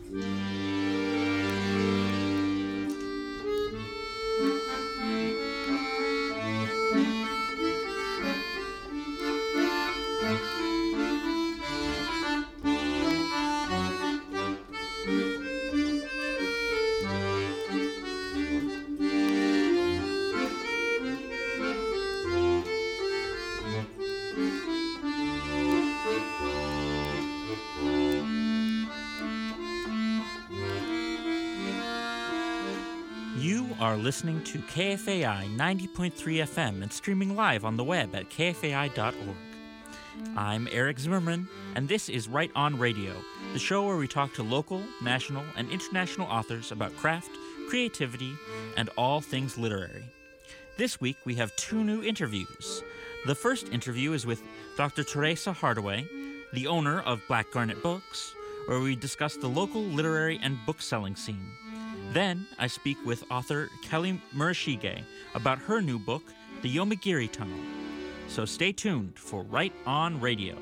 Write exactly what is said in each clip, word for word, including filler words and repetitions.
You are listening to K F A I ninety point three F M and streaming live on the web at K F A I dot org. I'm Eric Zimmerman, and this is Right On Radio, the show where we talk to local, national, and international authors about craft, creativity, and all things literary. This week, we have two new interviews. The first interview is with Doctor Teresa Hardaway, the owner of Black Garnet Books, where we discuss the local literary and book-selling scene. Then, I speak with author Kelly Murashige about her new book, The Yomagiri Tunnel. So stay tuned for Right On Radio.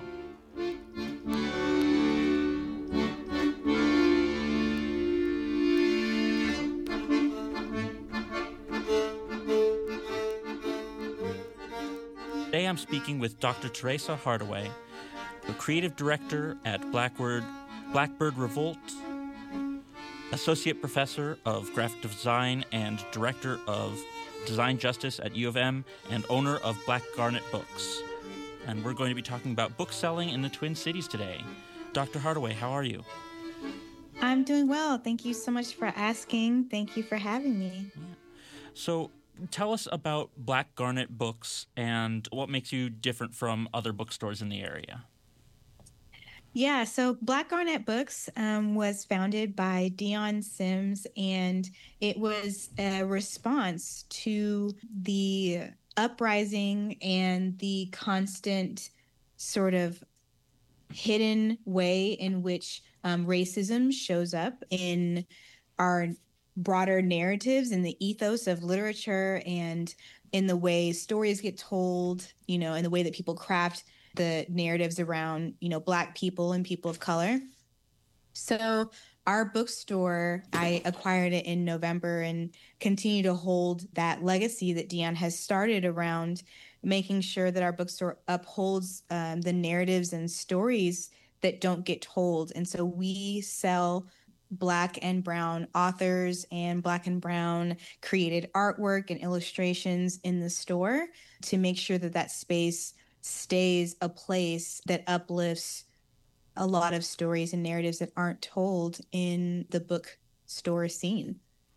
Today I'm speaking with Doctor Teresa Hardaway, the creative director at Blackbird, Blackbird Revolt, Associate Professor of Graphic Design and Director of Design Justice at U of M, and owner of Black Garnet Books. And we're going to be talking about book selling in the Twin Cities today. Doctor Hardaway, how are you? I'm doing well. Thank you so much for asking. Thank you for having me. Yeah. So tell us about Black Garnet Books and what makes you different from other bookstores in the area. Yeah, so Black Garnet Books um, was founded by Dion Sims, and it was a response to the uprising and the constant sort of hidden way in which um, racism shows up in our broader narratives and the ethos of literature and in the way stories get told, you know, and the way that people craft the narratives around, you know, Black people and people of color. So our bookstore, I acquired it in November and continue to hold that legacy that Dion has started around making sure that our bookstore upholds um, the narratives and stories that don't get told. And so we sell Black and brown authors and Black and brown created artwork and illustrations in the store to make sure that that space stays a place that uplifts a lot of stories and narratives that aren't told in the bookstore scene.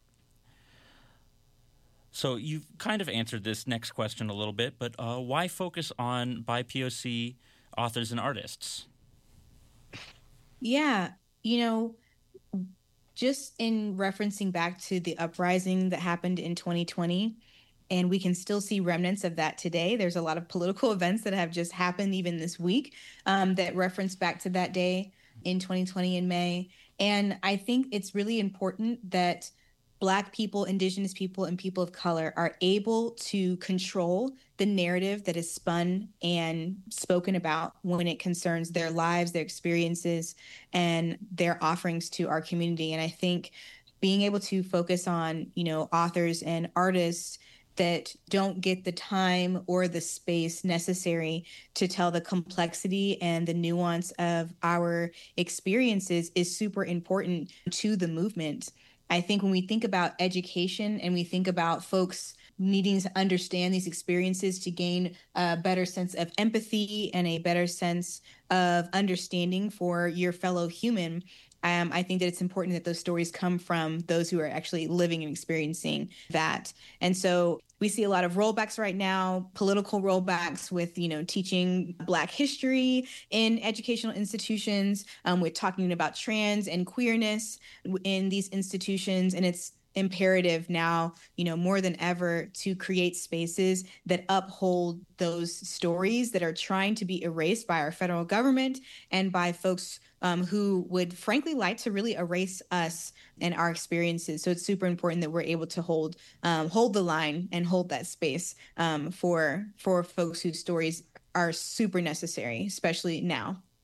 So you've kind of answered this next question a little bit, but uh, why focus on B I P O C authors and artists? Yeah, you know, just in referencing back to the uprising that happened in twenty twenty, and we can still see remnants of that today. There's a lot of political events that have just happened even this week um, that reference back to that day in twenty twenty in May. And I think it's really important that Black people, Indigenous people, and people of color are able to control the narrative that is spun and spoken about when it concerns their lives, their experiences, and their offerings to our community. And I think being able to focus on, you know, authors and artists that don't get the time or the space necessary to tell the complexity and the nuance of our experiences is super important to the movement. I think when we think about education and we think about folks needing to understand these experiences to gain a better sense of empathy and a better sense of understanding for your fellow human, Um, I think that it's important that those stories come from those who are actually living and experiencing that. And so we see a lot of rollbacks right now, political rollbacks with, you know, teaching Black history in educational institutions, um, with talking about trans and queerness in these institutions. And it's imperative now, you know, more than ever to create spaces that uphold those stories that are trying to be erased by our federal government and by folks um, who would frankly like to really erase us and our experiences. So it's super important that we're able to hold um, hold the line and hold that space um, for for folks whose stories are super necessary, especially now.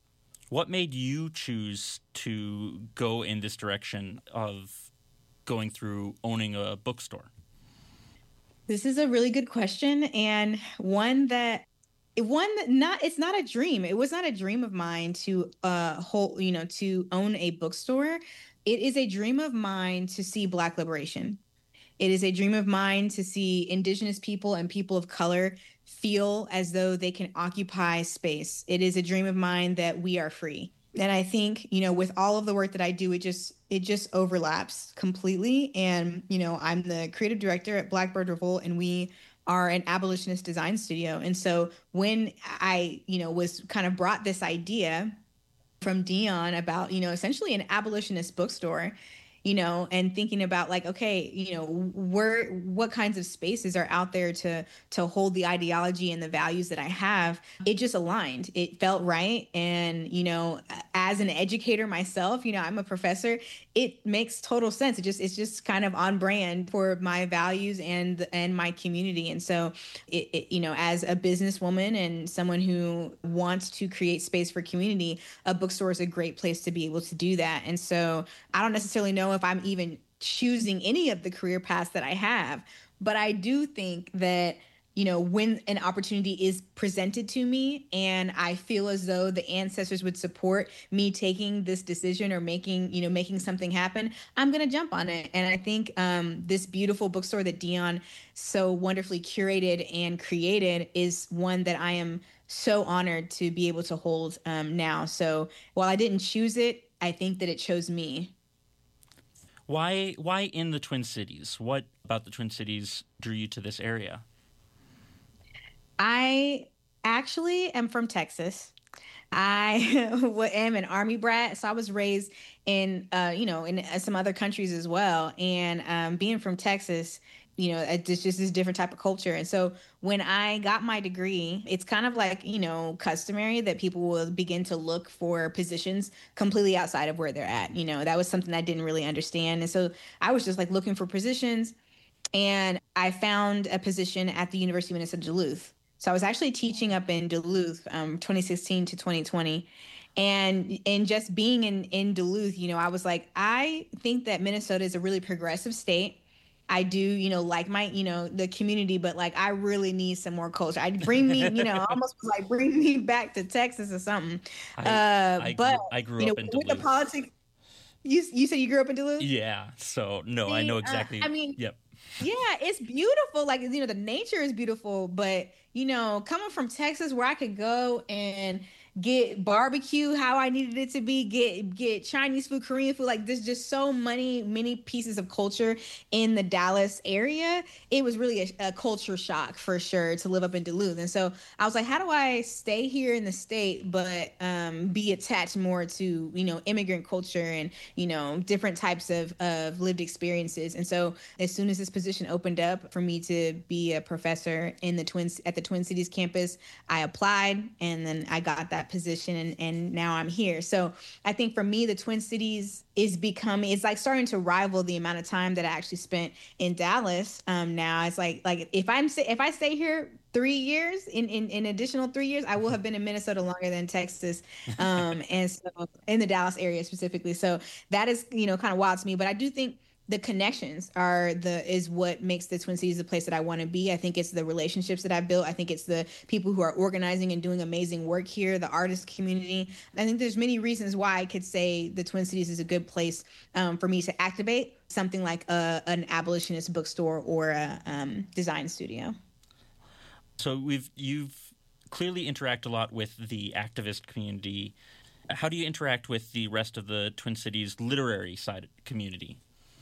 What made you choose to go in this direction of going through owning a bookstore? This is a really good question, and one that one that not it's not a dream. It was not a dream of mine to uh hold, you know, to own a bookstore. It is a dream of mine to see Black liberation. It is a dream of mine to see Indigenous people and people of color feel as though they can occupy space. It is a dream of mine that we are free. And I think, you know, with all of the work that I do, it just it just overlaps completely. And, you know, I'm the creative director at Blackbird Revolt, and we are an abolitionist design studio. And so when I, you know, was kind of brought this idea from Dion about, you know, essentially an abolitionist bookstore, you know, and thinking about like, okay, you know, where, what kinds of spaces are out there to, to hold the ideology and the values that I have, it just aligned. It felt right. And, you know, as an educator myself, you know, I'm a professor, it makes total sense. It just, it's just kind of on brand for my values and, and my community. And so it, it, you know, as a businesswoman and someone who wants to create space for community, a bookstore is a great place to be able to do that. And so I don't necessarily know if I'm even choosing any of the career paths that I have, but I do think that, you know, when an opportunity is presented to me and I feel as though the ancestors would support me taking this decision or making, you know, making something happen, I'm going to jump on it. And I think um, this beautiful bookstore that Dion so wonderfully curated and created is one that I am so honored to be able to hold um, now. So while I didn't choose it, I think that it chose me. Why why in the Twin Cities? What about the Twin Cities drew you to this area? I actually am from Texas. I am an Army brat, so I was raised in, uh, you know, in uh, some other countries as well. And um, being from Texas, you know, it's just this different type of culture. And so when I got my degree, it's kind of like, you know, customary that people will begin to look for positions completely outside of where they're at. You know, that was something I didn't really understand. And so I was just like looking for positions, and I found a position at the University of Minnesota Duluth. So I was actually teaching up in Duluth, um, twenty sixteen to twenty twenty. And and just being in, in Duluth, you know, I was like, I think that Minnesota is a really progressive state. I do, you know, like my, you know, the community, but like I really need some more culture. I bring me, you know, almost was like bring me back to Texas or something. I, Uh, I but grew, I grew you know, up in with Duluth. the politics, you you said you grew up in Duluth? Yeah, so no, See, I know uh, exactly. I mean, Yep. yeah, it's beautiful. Like, you know, the nature is beautiful, but you know, coming from Texas where I could go and get barbecue how I needed it to be, get get Chinese food, Korean food, like there's just so many, many pieces of culture in the Dallas area. It was really a, a culture shock for sure to live up in Duluth. And so I was like, how do I stay here in the state, but um, be attached more to, you know, immigrant culture and, you know, different types of, of lived experiences. And so as soon as this position opened up for me to be a professor in the Twin at the Twin Cities campus, I applied and then I got that position, and, and now I'm here. So I think for me, the Twin Cities is becoming, it's like starting to rival the amount of time that I actually spent in Dallas. Um, now it's like, like if I'm, if I stay here three years in, in, in additional three years, I will have been in Minnesota longer than Texas. Um, and so in the Dallas area specifically. So that is, you know, kind of wild to me, but I do think the connections are the is what makes the Twin Cities the place that I want to be. I think it's the relationships that I've built. I think it's the people who are organizing and doing amazing work here, the artist community. I think there's many reasons why I could say the Twin Cities is a good place um, for me to activate something like a, an abolitionist bookstore or a um, design studio. So we've you've clearly interact a lot with the activist community. How do you interact with the rest of the Twin Cities literary side community?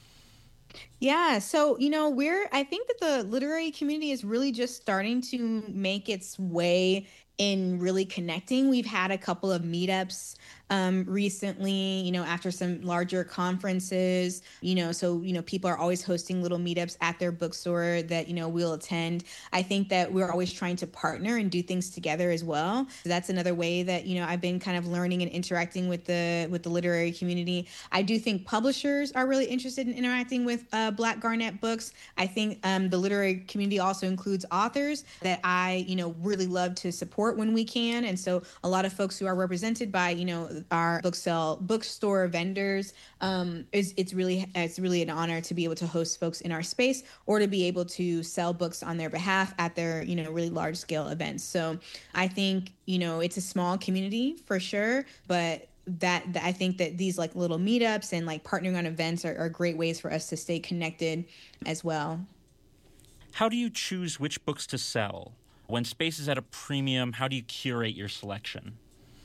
Yeah, so you know, we're I think that the literary community is really just starting to make its way in really connecting. We've had a couple of meetups um, recently, you know, after some larger conferences, you know, so, you know, people are always hosting little meetups at their bookstore that, you know, we'll attend. I think that we're always trying to partner and do things together as well. So that's another way that, you know, I've been kind of learning and interacting with the with the literary community. I do think publishers are really interested in interacting with uh, Black Garnet books. I think um, the literary community also includes authors that I, you know, really love to support support when we can. And so a lot of folks who are represented by, you know, our book sell bookstore vendors, um, is it's really it's really an honor to be able to host folks in our space or to be able to sell books on their behalf at their, you know, really large scale events. So I think, you know, it's a small community for sure, but that, that I think that these like little meetups and like partnering on events are, are great ways for us to stay connected as well. How do you choose which books to sell? When space is at a premium, how do you curate your selection?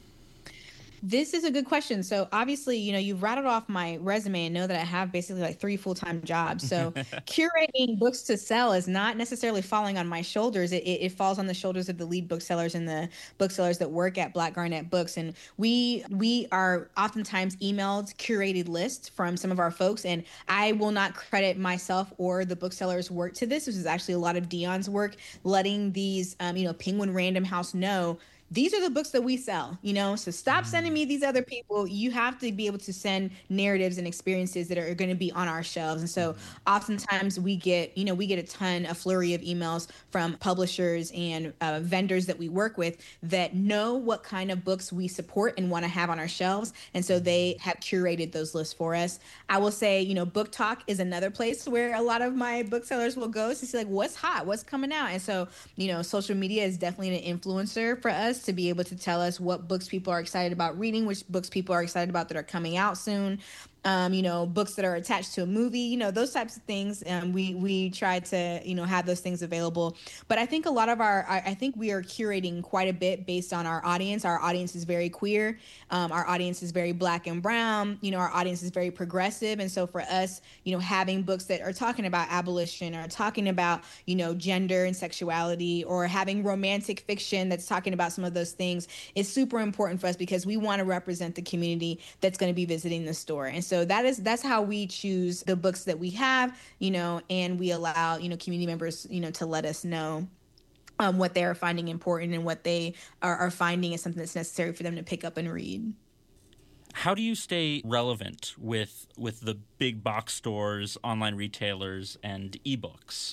This is a good question. So obviously, you know, you've rattled off my resume and know that I have basically like three full-time jobs. So curating books to sell is not necessarily falling on my shoulders. It, it, it falls on the shoulders of the lead booksellers and the booksellers that work at Black Garnet Books. And we we are oftentimes emailed curated lists from some of our folks. And I will not credit myself or the booksellers' work to this. This is actually a lot of Dion's work, letting these, um, you know, Penguin Random House know these are the books that we sell, you know, so stop sending me these other people. You have to be able to send narratives and experiences that are going to be on our shelves. And so oftentimes we get, you know, we get a ton, a flurry of emails from publishers and uh, vendors that we work with that know what kind of books we support and want to have on our shelves. And so they have curated those lists for us. I will say, you know, Book Talk is another place where a lot of my booksellers will go to see like what's hot, what's coming out. And so, you know, social media is definitely an influencer for us to be able to tell us what books people are excited about reading, which books people are excited about that are coming out soon. Um, you know, books that are attached to a movie, you know, those types of things. Um, we we try to, you know, have those things available. But I think a lot of our, I, I think we are curating quite a bit based on our audience. Our audience is very queer. Um, our audience is very Black and brown. You know, our audience is very progressive. And so for us, you know, having books that are talking about abolition or talking about, you know, gender and sexuality, or having romantic fiction that's talking about some of those things is super important for us because we want to represent the community that's going to be visiting the store. And so that is that's how we choose the books that we have, you know, and we allow, you know, community members, you know, to let us know um, what they are finding important and what they are, are finding is something that's necessary for them to pick up and read. How do you stay relevant with with the big box stores, online retailers, and ebooks?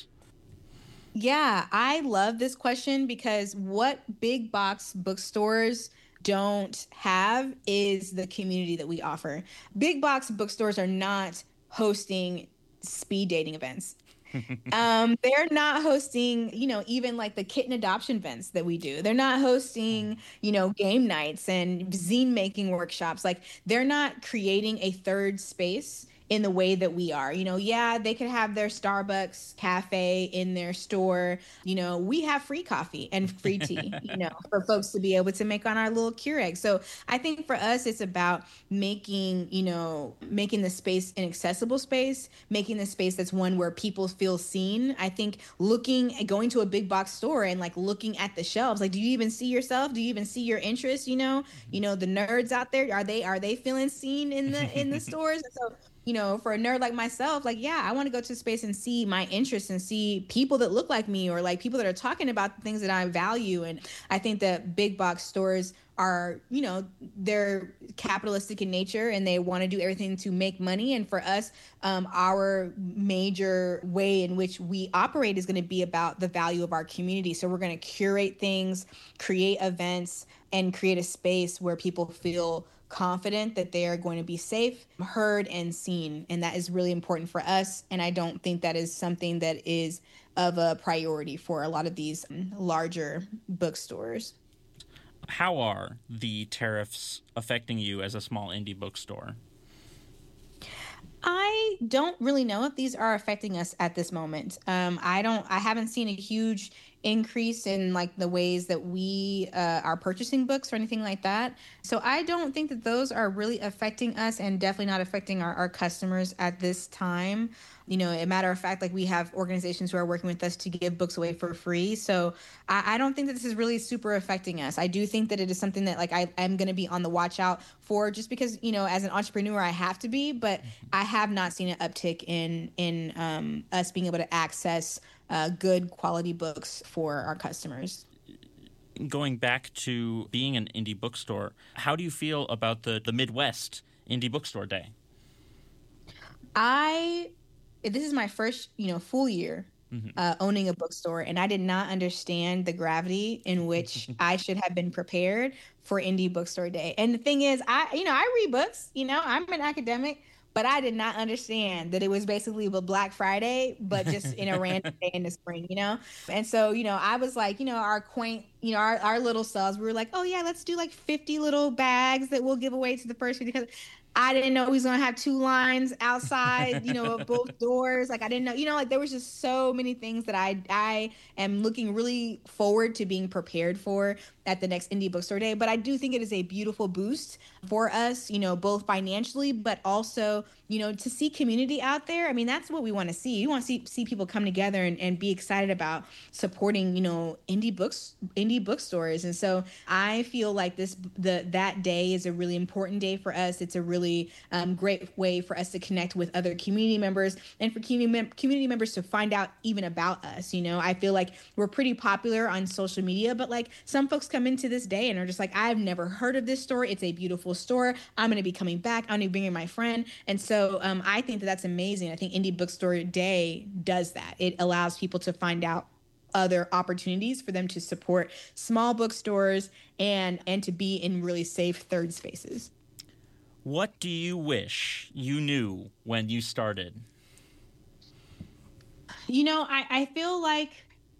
Yeah, I love this question because what big box bookstores don't have is the community that we offer. Big box bookstores are not hosting speed dating events. um, they're not hosting, you know, even like the kitten adoption events that we do. They're not hosting, you know, game nights and zine making workshops. Like they're not creating a third space in the way that we are. You know, yeah, they could have their Starbucks cafe in their store. You know, we have free coffee and free tea, you know, for folks to be able to make on our little Keurig. So I think for us, it's about making, you know, making the space an accessible space, making the space that's one where people feel seen. I think looking, going to a big box store and like looking at the shelves, like, do you even see yourself? Do you even see your interests? You know, you know, the nerds out there, are they, are they feeling seen in the, in the stores? And so, you know, for a nerd like myself, like, yeah, I want to go to space and see my interests and see people that look like me or like people that are talking about the things that I value. And I think that big box stores are, you know, they're capitalistic in nature and they want to do everything to make money. And for us, um, our major way in which we operate is going to be about the value of our community. So we're going to curate things, create events, and create a space where people feel confident that they are going to be safe, heard, and seen. And that is really important for us. And I don't think that is something that is of a priority for a lot of these larger bookstores. How are the tariffs affecting you as a small indie bookstore? I don't really know if these are affecting us at this moment. Um, I don't, I haven't seen a huge increase in like the ways that we uh, are purchasing books or anything like that. So I don't think that those are really affecting us and definitely not affecting our, our customers at this time. You know, a matter of fact, like we have organizations who are working with us to give books away for free. So I, I don't think that this is really super affecting us. I do think that it is something that like I, I'm going to be on the watch out for just because, you know, as an entrepreneur, I have to be, but I have not seen an uptick in, in um, us being able to access uh, good quality books for our customers. Going back to being an indie bookstore, how do you feel about the, the Midwest Indie Bookstore Day? I... This is my first, you know, full year Mm-hmm. uh, owning a bookstore, and I did not understand the gravity in which I should have been prepared for Indie Bookstore Day. And the thing is, I, you know, I read books, you know, I'm an academic, but I did not understand that it was basically a Black Friday, but just in a random day in the spring, you know? And so, you know, I was like, you know, our quaint, you know, our, our little selves, we were like, oh yeah, let's do like fifty little bags that we'll give away to the first fifty, because I didn't know we was gonna have two lines outside, you know, of both doors. Like I didn't know, you know, like there was just so many things that I I am looking really forward to being prepared for at the next Indie Bookstore Day. But I do think it is a beautiful boost for us, you know, both financially, but also, you know, to see community out there. I mean, that's what we want to see. You want to see see people come together and, and be excited about supporting, you know, indie books, indie bookstores. And so I feel like this the that day is a really important day for us. It's a really um, great way for us to connect with other community members and for community mem- community members to find out even about us. You know, I feel like we're pretty popular on social media, but like some folks come into this day and are just like, I've never heard of this store. It's a beautiful store. I'm going to be coming back. I'm going to be bringing my friend. And so um, I think that that's amazing. I think Indie Bookstore Day does that. It allows people to find out other opportunities for them to support small bookstores and and to be in really safe third spaces. What do you wish you knew when you started? You know, I, I feel like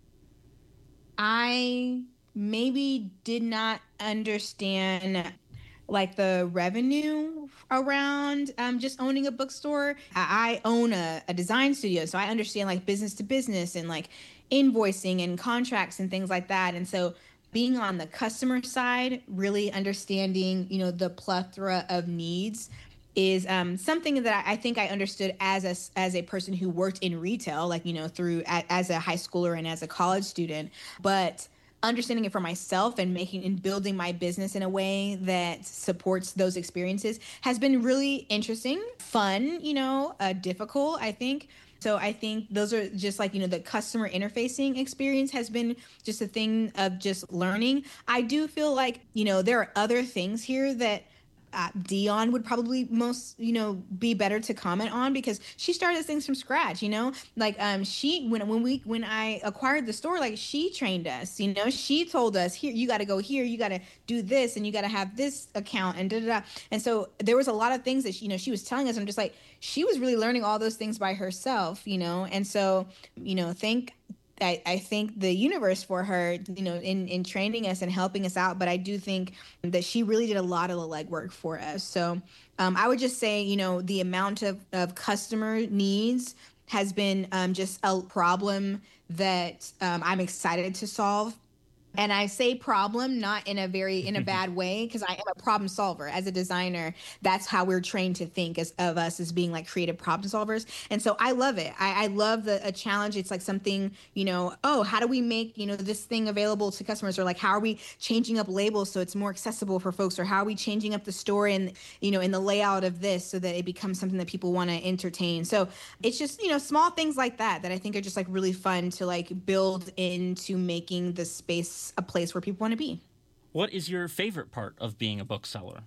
I maybe did not understand like the revenue around um, just owning a bookstore. I, I own a, a design studio, so I understand like business to business and like invoicing and contracts and things like that. And so being on the customer side, really understanding, you know, the plethora of needs is um, something that I, I think I understood as a as a person who worked in retail, like, you know, through a, as a high schooler and as a college student, but understanding it for myself and making and building my business in a way that supports those experiences has been really interesting, fun, you know, uh, difficult, I think. So I think those are just like, you know, the customer interfacing experience has been just a thing of just learning. I do feel like, you know, there are other things here that uh, Dion would probably most, you know, be better to comment on, because she started things from scratch, you know, like um, she, when, when we, when I acquired the store, like she trained us, you know, she told us here, you got to go here, you got to do this, and you got to have this account and da, da, da. And so there was a lot of things that, she, you know, she was telling us. I'm just like, she was really learning all those things by herself, you know? And so, you know, thank I, I thank the universe for her, you know, in, in training us and helping us out. But I do think that she really did a lot of the legwork for us. So um, I would just say, you know, the amount of, of customer needs has been um, just a problem that um, I'm excited to solve. And I say problem not in a very in a bad way, because I am a problem solver as a designer. That's how we're trained to think as of us as being like creative problem solvers. And so I love it. I, I love the a challenge. It's like something, you know, oh, how do we make, you know, this thing available to customers? Or like, how are we changing up labels so it's more accessible for folks? Or how are we changing up the story and, you know, in the layout of this so that it becomes something that people want to entertain? So it's just, you know, small things like that that I think are just like really fun to like build into making the space a place where people want to be. What is your favorite part of being a bookseller?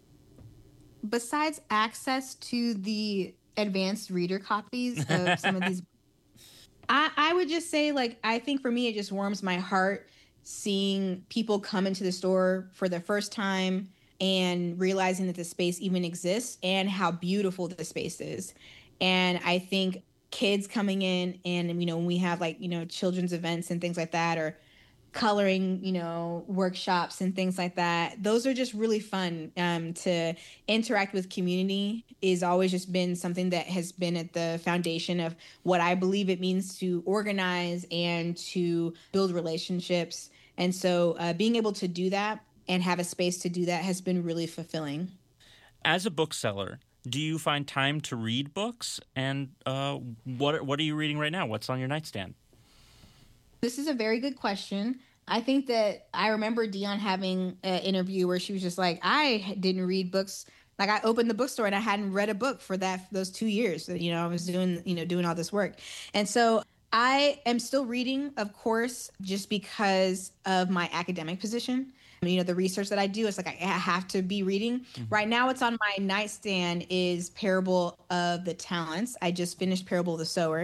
Besides access to the advanced reader copies of some of these, I, I would just say, like, I think for me, it just warms my heart seeing people come into the store for the first time and realizing that the space even exists and how beautiful the space is. And I think kids coming in and, you know, when we have like, you know, children's events and things like that, or coloring, you know, workshops and things like that. Those are just really fun. Um, to interact with community is always just been something that has been at the foundation of what I believe it means to organize and to build relationships. And so uh, being able to do that and have a space to do that has been really fulfilling. As a bookseller, do you find time to read books? And uh, what what are you reading right now? What's on your nightstand? This is a very good question. I think that I remember Dion having an interview where she was just like, I didn't read books. Like I opened the bookstore and I hadn't read a book for that those two years that, you know, I was doing, you know, doing all this work. And so I am still reading, of course, just because of my academic position. You know, the research that I do, it's like I have to be reading. Mm-hmm. Right now, what's on my nightstand is Parable of the Talents. I just finished Parable of the Sower.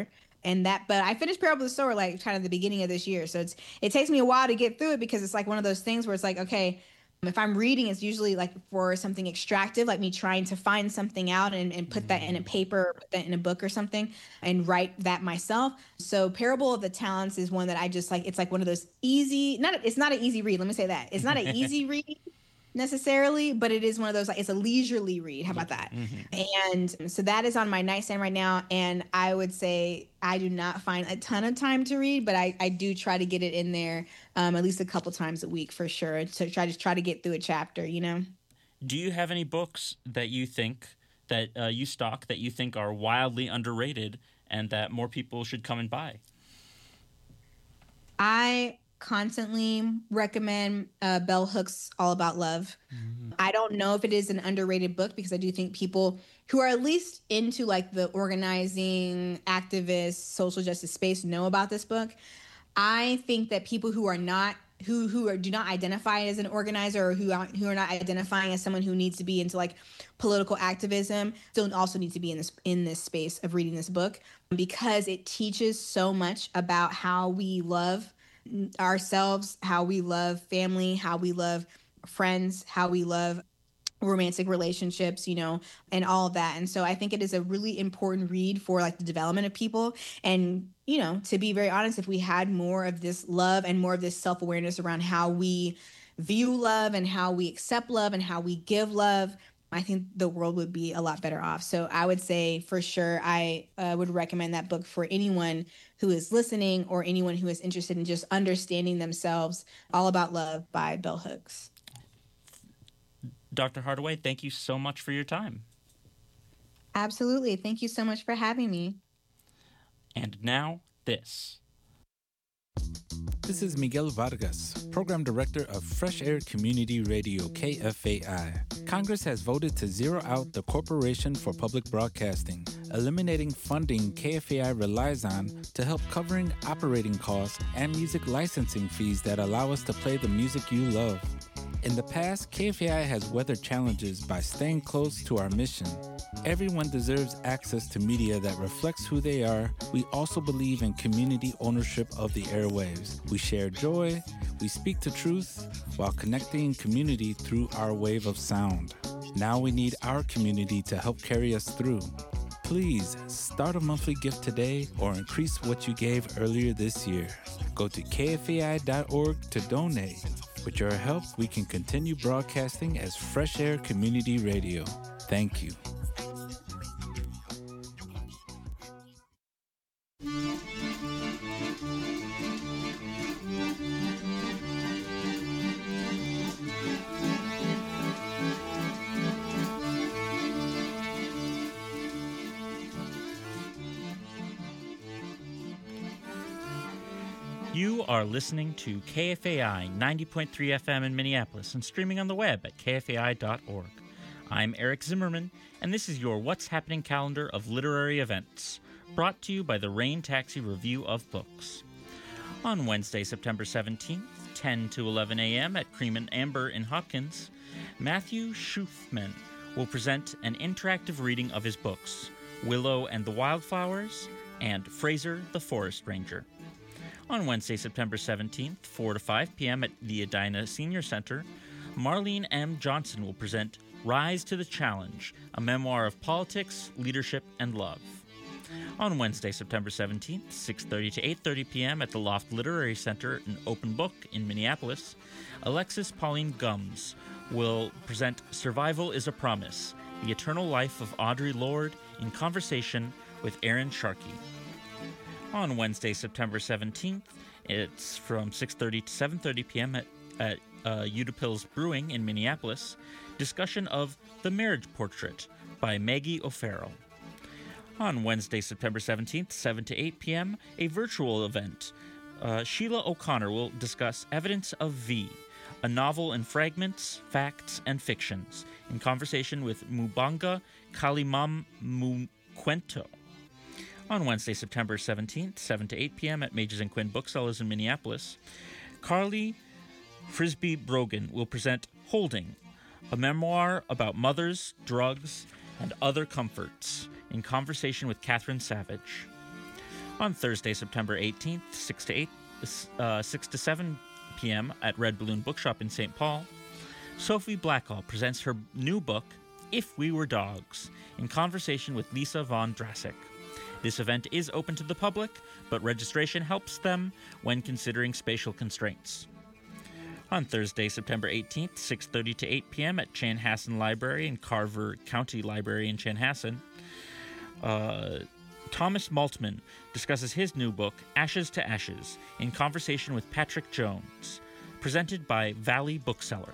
And that, but I finished Parable of the Sower like kind of the beginning of this year. So it's, it takes me a while to get through it because it's like one of those things where it's like, okay, if I'm reading, it's usually like for something extractive, like me trying to find something out and, and put that in a paper, put that in a book or something and write that myself. So Parable of the Talents is one that I just like, it's like one of those easy, not, it's not an easy read. Let me say that. It's not an easy read necessarily, but it is one of those, like, it's a leisurely read. How about that? Mm-hmm. And so that is on my nightstand right now. And I would say I do not find a ton of time to read, but I, I do try to get it in there um, at least a couple times a week for sure, to try to try to get through a chapter, you know? Do you have any books that you think that uh, you stock that you think are wildly underrated and that more people should come and buy? I constantly recommend uh, Bell Hooks' All About Love. Mm-hmm. I don't know if it is an underrated book because I do think people who are at least into like the organizing, activist, social justice space know about this book. I think that people who are not who who are, do not identify as an organizer or who are, who are not identifying as someone who needs to be into like political activism still also need to be in this in this space of reading this book because it teaches so much about how we love ourselves, how we love family, how we love friends, how we love romantic relationships, you know, and all of that. And so I think it is a really important read for like the development of people. And, you know, to be very honest, if we had more of this love and more of this self-awareness around how we view love and how we accept love and how we give love, I think the world would be a lot better off. So I would say for sure, I uh, would recommend that book for anyone who is listening or anyone who is interested in just understanding themselves. All About Love by Bell Hooks. Doctor Hardaway, thank you so much for your time. Absolutely. Thank you so much for having me. And now, this. This is Miguel Vargas, Program Director of Fresh Air Community Radio, K F A I. Congress has voted to zero out the Corporation for Public Broadcasting, eliminating funding K F A I relies on to help covering operating costs and music licensing fees that allow us to play the music you love. In the past, K F A I has weathered challenges by staying close to our mission. Everyone deserves access to media that reflects who they are. We also believe in community ownership of the airwaves. We share joy, we speak the truth, while connecting community through our wave of sound. Now we need our community to help carry us through. Please start a monthly gift today or increase what you gave earlier this year. Go to K F A I dot org to donate. With your help, we can continue broadcasting as Fresh Air Community Radio. Thank you. You are listening to K F A I ninety point three F M in Minneapolis and streaming on the web at K F A I dot org. I'm Eric Zimmerman, and this is your What's Happening calendar of literary events, brought to you by the Rain Taxi Review of Books. On Wednesday, September seventeenth, ten to eleven a.m. at Cream and Amber in Hopkins, Matthew Schuthman will present an interactive reading of his books, Willow and the Wildflowers and Fraser the Forest Ranger. On Wednesday, September seventeenth, four to five p.m. at the Edina Senior Center, Marlene M. Johnson will present Rise to the Challenge, a memoir of politics, leadership, and love. On Wednesday, September seventeenth, six thirty to eight thirty p.m. at the Loft Literary Center, an open book in Minneapolis, Alexis Pauline Gums will present Survival is a Promise, the eternal life of Audre Lorde in conversation with Aaron Sharkey. On Wednesday, September seventeenth, it's from six thirty to seven thirty p.m. at, at uh, Utapils Brewing in Minneapolis, discussion of The Marriage Portrait by Maggie O'Farrell. On Wednesday, September seventeenth, seven to eight p.m., a virtual event. Uh, Sheila O'Connor will discuss Evidence of V, a novel in fragments, facts, and fictions, in conversation with Mubanga Kalimam Mukwento. On Wednesday, September seventeenth, seven to eight p.m. at Mages and Quinn Booksellers in Minneapolis, Carly Frisbee Brogan will present Holding, a memoir about mothers, drugs, and other comforts, in conversation with Catherine Savage. On Thursday, September eighteenth, six to eight, uh, six to seven p.m. at Red Balloon Bookshop in Saint Paul, Sophie Blackall presents her new book, If We Were Dogs, in conversation with Lisa Von Drassic. This event is open to the public, but registration helps them when considering spatial constraints. On Thursday, September eighteenth, six thirty to eight p.m. at Chanhassen Library and Carver County Library in Chanhassen, uh, Thomas Maltman discusses his new book, Ashes to Ashes, in conversation with Patrick Jones, presented by Valley Bookseller.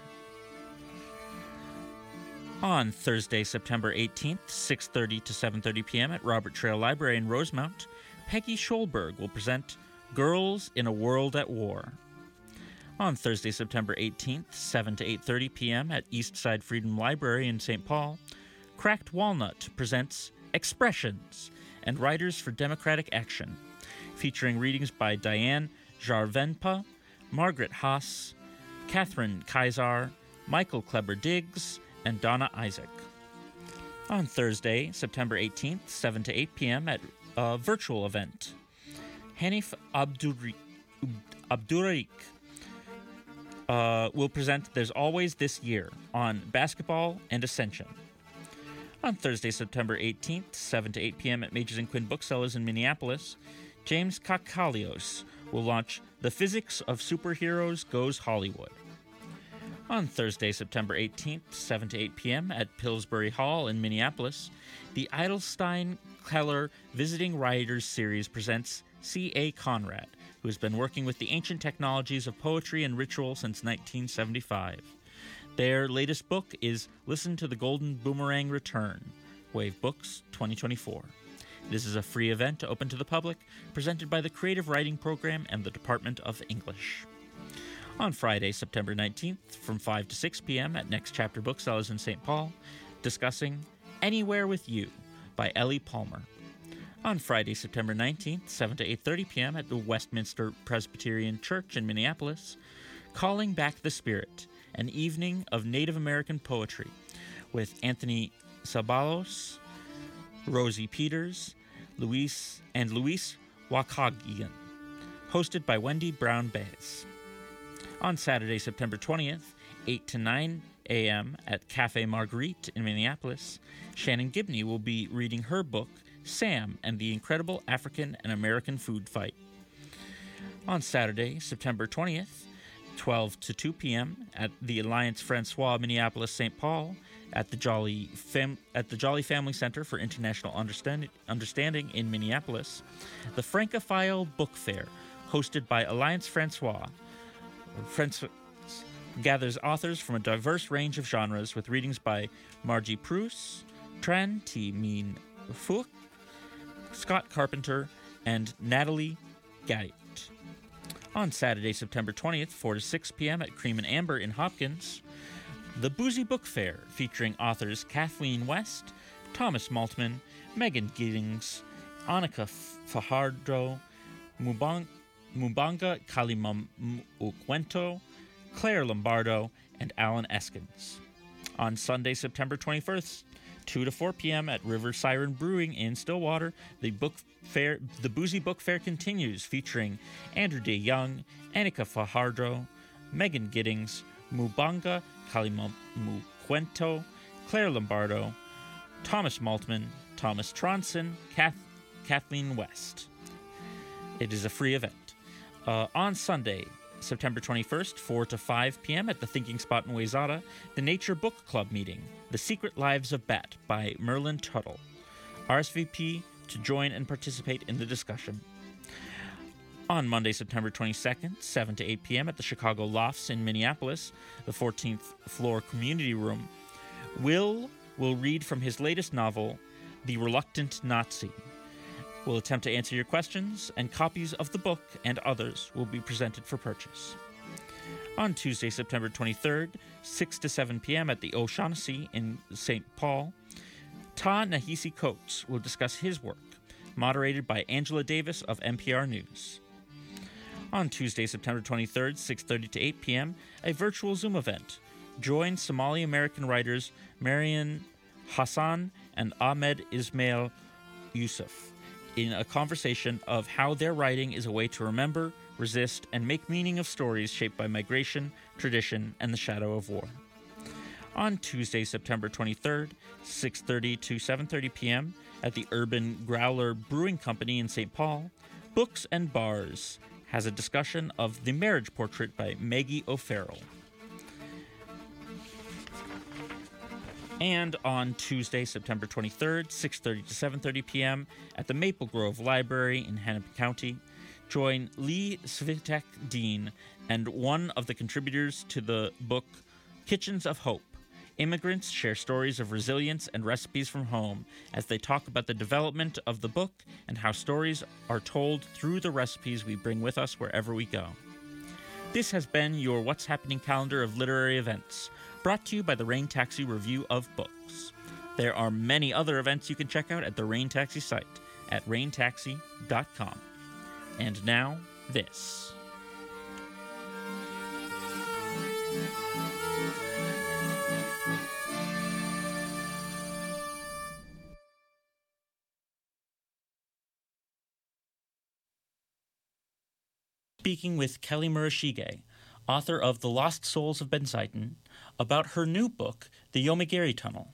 On Thursday, September eighteenth, six thirty to seven thirty p.m. at Robert Trail Library in Rosemount, Peggy Scholberg will present Girls in a World at War. On Thursday, September eighteenth, seven to eight thirty p.m. at Eastside Freedom Library in Saint Paul, Cracked Walnut presents Expressions and Writers for Democratic Action, featuring readings by Diane Jarvenpa, Margaret Haas, Catherine Kaisar, Michael Kleber-Diggs, and Donna Isaac. On Thursday, September eighteenth, seven to eight p.m. at a virtual event, Hanif Abduri- Abduraik uh, will present There's Always This Year on basketball and ascension. On Thursday, September eighteenth, seven to eight p.m. at Majors and Quinn Booksellers in Minneapolis, James Kakalios will launch The Physics of Superheroes Goes Hollywood. On Thursday, September eighteenth, seven to eight p.m. at Pillsbury Hall in Minneapolis, the Edelstein Keller Visiting Writers Series presents C A. Conrad, who has been working with the ancient technologies of poetry and ritual since nineteen seventy-five. Their latest book is Listen to the Golden Boomerang Return, Wave Books twenty twenty-four. This is a free event open to the public, presented by the Creative Writing Program and the Department of English. On Friday, September nineteenth, from five to six p.m. at Next Chapter Booksellers in Saint Paul, discussing Anywhere with You by Ellie Palmer. On Friday, September nineteenth, seven to eight thirty p.m. at the Westminster Presbyterian Church in Minneapolis, Calling Back the Spirit, an evening of Native American poetry with Anthony Sabalos, Rosie Peters, Luis, and Luis Wakagian, hosted by Wendy Brown Baez. On Saturday, September twentieth, eight to nine a.m. at Cafe Marguerite in Minneapolis, Shannon Gibney will be reading her book, Sam and the Incredible African and American Food Fight. On Saturday, September twentieth, twelve to two p.m. at the Alliance Francois Minneapolis Saint Paul at the Jolly Fam- at the Jolly Family Center for International Understand- Understanding in Minneapolis, the Francophile Book Fair, hosted by Alliance Francois, Francois gathers authors from a diverse range of genres with readings by Margie Pruss, Tran T. Min Phuc, Scott Carpenter, and Natalie Gadiot. On Saturday, September twentieth, four to six p.m. at Cream and Amber in Hopkins, the Boozy Book Fair, featuring authors Kathleen West, Thomas Maltman, Megan Giddings, Annika Fajardo, Mubang, Mubanga Kalimukwento, Claire Lombardo, and Alan Eskins. On Sunday, September twenty-first, two to four p.m. at River Siren Brewing in Stillwater, the book fair, the Boozy Book Fair continues, featuring Andrew Day Young, Annika Fajardo, Megan Giddings, Mubanga Kalimukwento, Claire Lombardo, Thomas Maltman, Thomas Tronson, Kath, Kathleen West. It is a free event. Uh, on Sunday, September twenty-first, four to five p.m. at the Thinking Spot in Wayzata, the Nature Book Club meeting, The Secret Lives of Bat by Merlin Tuttle. R S V P to join and participate in the discussion. On Monday, September twenty-second, seven to eight p.m. at the Chicago Lofts in Minneapolis, the fourteenth floor community room, Will will read from his latest novel, The Reluctant Nazi. We'll attempt to answer your questions, and copies of the book and others will be presented for purchase. On Tuesday, September twenty-third, six to seven p.m. at the O'Shaughnessy in Saint Paul, Ta-Nehisi Coates will discuss his work, moderated by Angela Davis of N P R News. On Tuesday, September twenty-third, six thirty to eight p.m., a virtual Zoom event. Join Somali-American writers Marian Hassan and Ahmed Ismail Yusuf in a conversation of how their writing is a way to remember, resist, and make meaning of stories shaped by migration, tradition, and the shadow of war. On Tuesday, September twenty-third, six thirty to seven thirty p.m. at the Urban Growler Brewing Company in Saint Paul, Books and Bars has a discussion of The Marriage Portrait by Maggie O'Farrell. And on Tuesday, September twenty-third, six thirty to seven thirty p.m. at the Maple Grove Library in Hennepin County, join Lee Svitek Dean and one of the contributors to the book Kitchens of Hope. Immigrants share stories of resilience and recipes from home as they talk about the development of the book and how stories are told through the recipes we bring with us wherever we go. This has been your What's Happening calendar of literary events, brought to you by the Rain Taxi Review of Books. There are many other events you can check out at the Rain Taxi site at rain taxi dot com. And now, this. Speaking with Kelly Murashige, author of The Lost Souls of Benzaiten, about her new book, The Yomiuri Tunnel.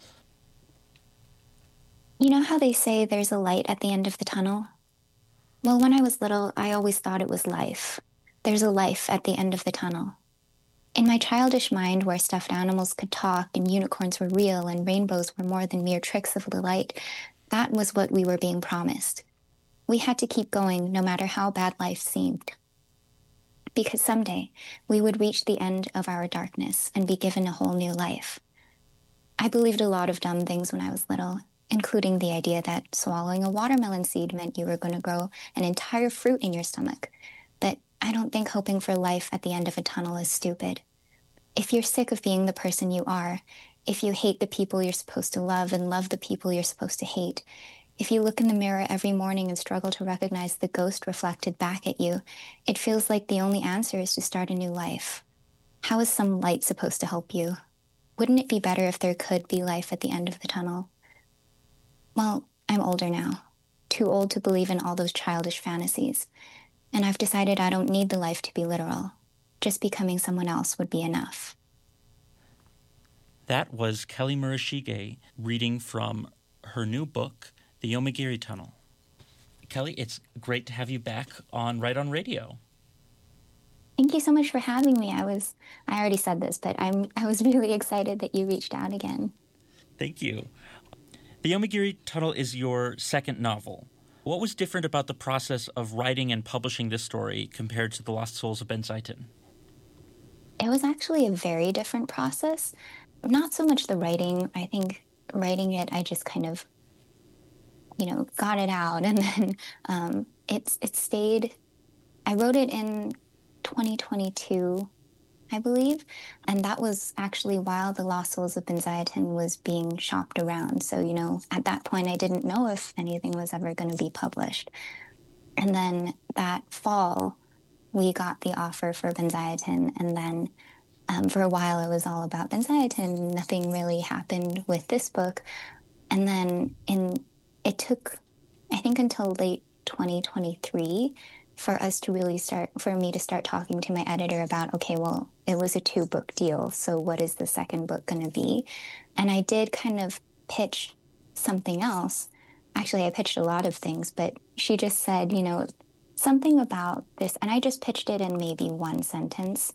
You know how they say there's a light at the end of the tunnel? Well, when I was little, I always thought it was life. There's a life at the end of the tunnel. In my childish mind, where stuffed animals could talk and unicorns were real and rainbows were more than mere tricks of the light, that was what we were being promised. We had to keep going no matter how bad life seemed. Because someday we would reach the end of our darkness and be given a whole new life. I believed a lot of dumb things when I was little, including the idea that swallowing a watermelon seed meant you were going to grow an entire fruit in your stomach. But I don't think hoping for life at the end of a tunnel is stupid. If you're sick of being the person you are, if you hate the people you're supposed to love and love the people you're supposed to hate, if you look in the mirror every morning and struggle to recognize the ghost reflected back at you, it feels like the only answer is to start a new life. How is some light supposed to help you? Wouldn't it be better if there could be life at the end of the tunnel? Well, I'm older now, too old to believe in all those childish fantasies, and I've decided I don't need the life to be literal. Just becoming someone else would be enough. That was Kelly Murashige reading from her new book, The Yomiuri Tunnel. Kelly, it's great to have you back on Right On Radio. Thank you so much for having me. I was, I already said this, but I'm, I was really excited that you reached out again. Thank you. The Yomiuri Tunnel is your second novel. What was different about the process of writing and publishing this story compared to The Lost Souls of Benzaiten? It was actually a very different process. Not so much the writing. I think writing it, I just kind of, you know, got it out. And then um, it's it stayed, I wrote it in twenty twenty-two, I believe. And that was actually while The Lost Souls of Benzaiten was being shopped around. So, you know, at that point, I didn't know if anything was ever going to be published. And then that fall, we got the offer for Benzaiten, and then um, for a while it was all about Benzaiten. Nothing really happened with this book. And then in it took, I think, until late twenty twenty-three for us to really start, for me to start talking to my editor about, okay, well, it was a two-book deal, so what is the second book going to be? And I did kind of pitch something else. Actually, I pitched a lot of things, but she just said, you know, something about this, and I just pitched it in maybe one sentence.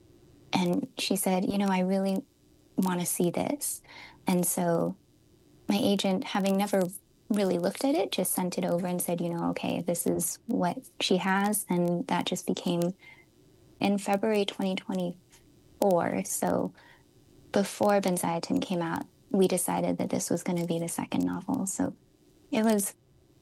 And she said, you know, I really want to see this. And so my agent, having never really looked at it, just sent it over and said, you know, okay, this is what she has. And that just became in February twenty twenty-four. So before Benzaiten came out, we decided that this was going to be the second novel. So it was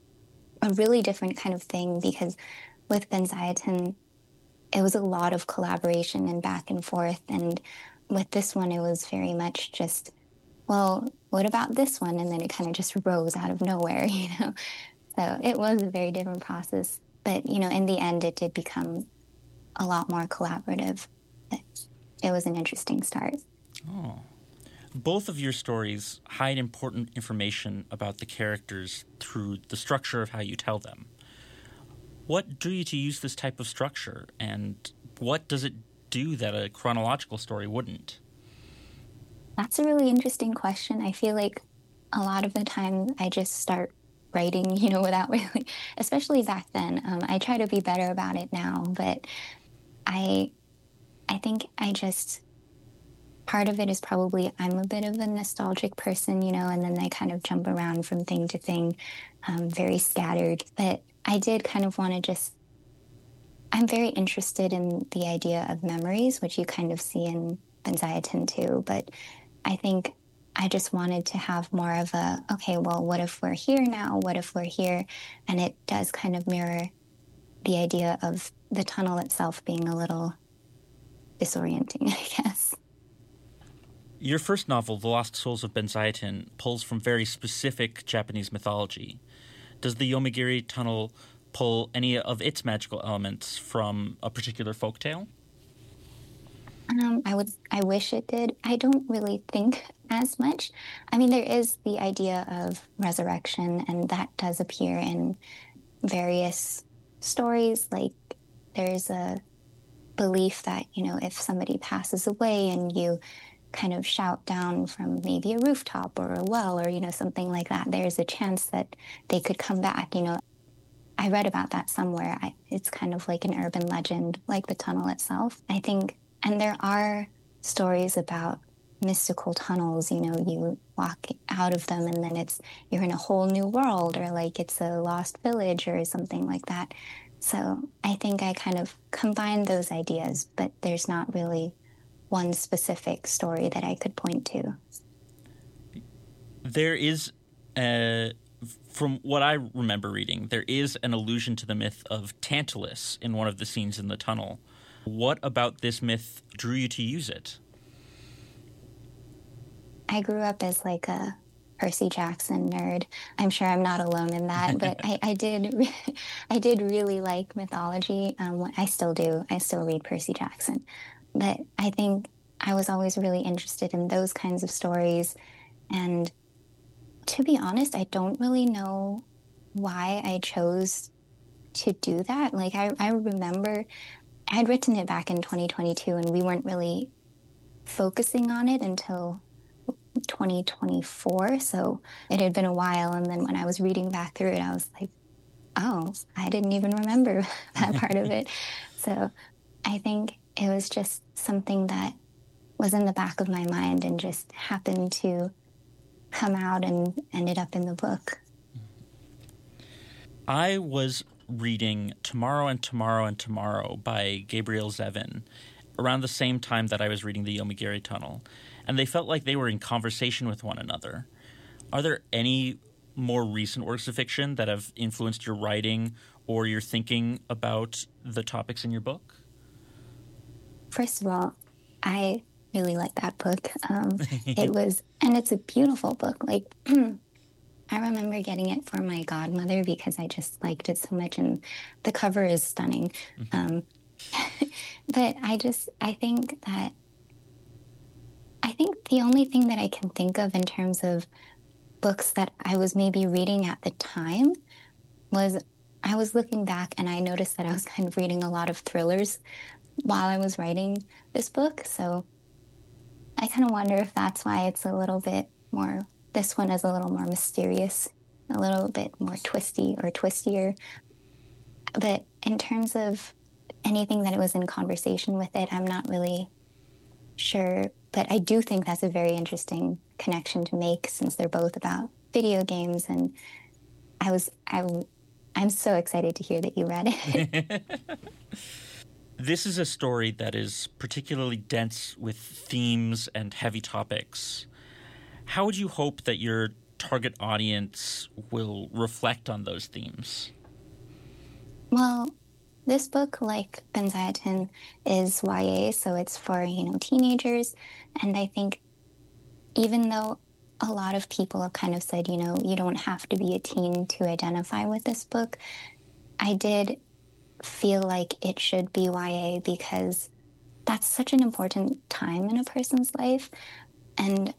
a really different kind of thing, because with Benzaiten, it was a lot of collaboration and back and forth. And with this one, it was very much just, well, what about this one? And then it kind of just rose out of nowhere, you know? So it was a very different process. But, you know, in the end, it did become a lot more collaborative. It was an interesting start. Oh. Both of your stories hide important information about the characters through the structure of how you tell them. What drew you to use this type of structure, and what does it do that a chronological story wouldn't? That's a really interesting question. I feel like a lot of the time I just start writing, you know, without really, especially back then. Um, I try to be better about it now, but I, I think I just, part of it is probably I'm a bit of a nostalgic person, you know, and then I kind of jump around from thing to thing, um, very scattered. But I did kind of want to just, I'm very interested in the idea of memories, which you kind of see in Benzayatin too. But I think I just wanted to have more of a, okay, well, what if we're here now? What if we're here? And it does kind of mirror the idea of the tunnel itself being a little disorienting, I guess. Your first novel, The Lost Souls of Benzayatin, pulls from very specific Japanese mythology. Does the Yomagiri Tunnel pull any of its magical elements from a particular folktale? Um, I would. I wish it did. I don't really think as much. I mean, there is the idea of resurrection, and that does appear in various stories. Like, there's a belief that, you know, if somebody passes away and you kind of shout down from maybe a rooftop or a well or, you know, something like that, there's a chance that they could come back, you know. I read about that somewhere. I, it's kind of like an urban legend, like the tunnel itself, I think. And there are stories about mystical tunnels, you know, you walk out of them and then it's, you're in a whole new world, or like it's a lost village or something like that. So I think I kind of combined those ideas, but there's not really one specific story that I could point to. There is, a, from what I remember reading, there is an allusion to the myth of Tantalus in one of the scenes in the tunnel. What about this myth drew you to use it? I grew up as like a Percy Jackson nerd. I'm sure I'm not alone in that, but I, I did I did really like mythology. Um, I still do. I still read Percy Jackson. But I think I was always really interested in those kinds of stories. And to be honest, I don't really know why I chose to do that. Like, I, I remember I had written it back in twenty twenty-two, and we weren't really focusing on it until twenty twenty-four. So it had been a while. And then when I was reading back through it, I was like, oh, I didn't even remember that part of it. So I think it was just something that was in the back of my mind and just happened to come out and ended up in the book. I was reading Tomorrow and Tomorrow and Tomorrow by Gabriel Zevin around the same time that I was reading the Yomagiri Tunnel, and they felt like they were in conversation with one another. Are there any more recent works of fiction that have influenced your writing or your thinking about the topics in your book? First of all, I really like that book. Um, it was, and it's a beautiful book. Like, I remember getting it for my godmother because I just liked it so much, and the cover is stunning. Mm-hmm. Um, but I just, I think that, I think the only thing that I can think of in terms of books that I was maybe reading at the time was, I was looking back and I noticed that I was kind of reading a lot of thrillers while I was writing this book. So I kind of wonder if that's why it's a little bit more, this one is a little more mysterious, a little bit more twisty or twistier. But in terms of anything that it was in conversation with it, I'm not really sure. But I do think that's a very interesting connection to make, since they're both about video games. And I was, I, I'm so excited to hear that you read it. This is a story that is particularly dense with themes and heavy topics. How would you hope that your target audience will reflect on those themes? Well, this book, like Benzayatin, is Y A, so it's for, you know, teenagers. And I think even though a lot of people have kind of said, you know, you don't have to be a teen to identify with this book, I did feel like it should be Y A because that's such an important time in a person's life. And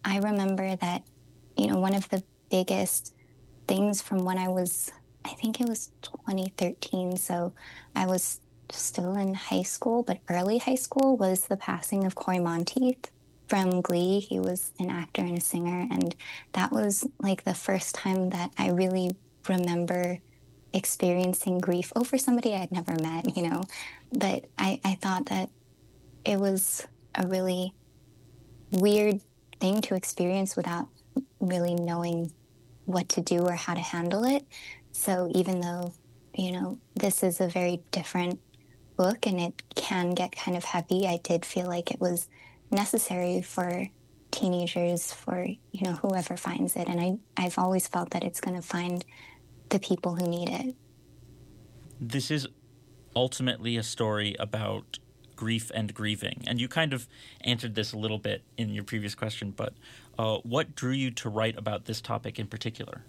I remember that, you know, one of the biggest things from when I was, I think it was twenty thirteen, so I was still in high school, but early high school, was the passing of Cory Monteith from Glee. He was an actor and a singer, and that was like the first time that I really remember experiencing grief over somebody I'd never met, you know. But I, I thought that it was a really weird thing to experience without really knowing what to do or how to handle it. So even though, you know, this is a very different book and it can get kind of heavy, I did feel like it was necessary for teenagers, for, you know, whoever finds it. And I, I've always felt that it's going to find the people who need it. This is ultimately a story about grief and grieving. And you kind of answered this a little bit in your previous question, but uh, what drew you to write about this topic in particular?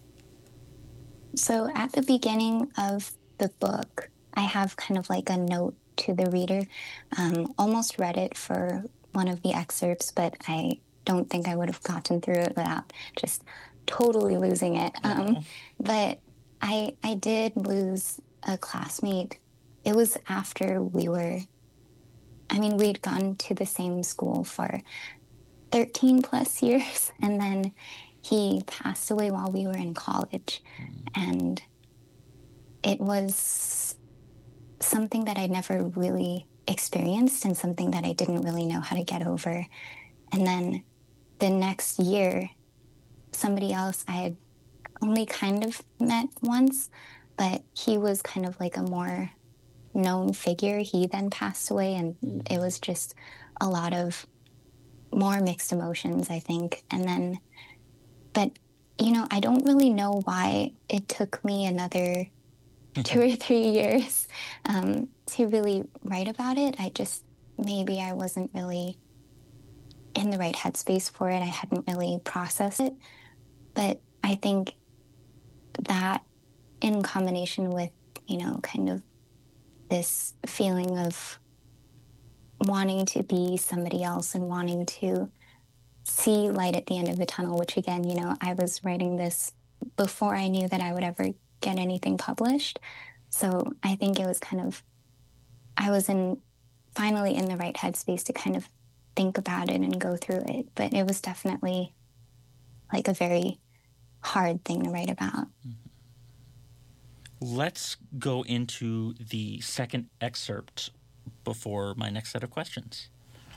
So at the beginning of the book, I have kind of like a note to the reader. Um, almost read it for one of the excerpts, but I don't think I would have gotten through it without just totally losing it. Um, but I, I did lose a classmate. It was after we were, I mean, we'd gone to the same school for thirteen plus years, and then he passed away while we were in college. And it was something that I'd never really experienced and something that I didn't really know how to get over. And then the next year, somebody else I had only kind of met once, but he was kind of like a more known figure. He then passed away, and it was just a lot of more mixed emotions, I think. And then, but, you know, I don't really know why it took me another two or three years um, to really write about it. I just, maybe I wasn't really in the right headspace for it. I hadn't really processed it. But I think that in combination with, you know, kind of this feeling of wanting to be somebody else and wanting to see light at the end of the tunnel, which again, you know, I was writing this before I knew that I would ever get anything published. So I think it was kind of, I was in finally in the right headspace to kind of think about it and go through it. But it was definitely like a very hard thing to write about. Let's go into the second excerpt before my next set of questions.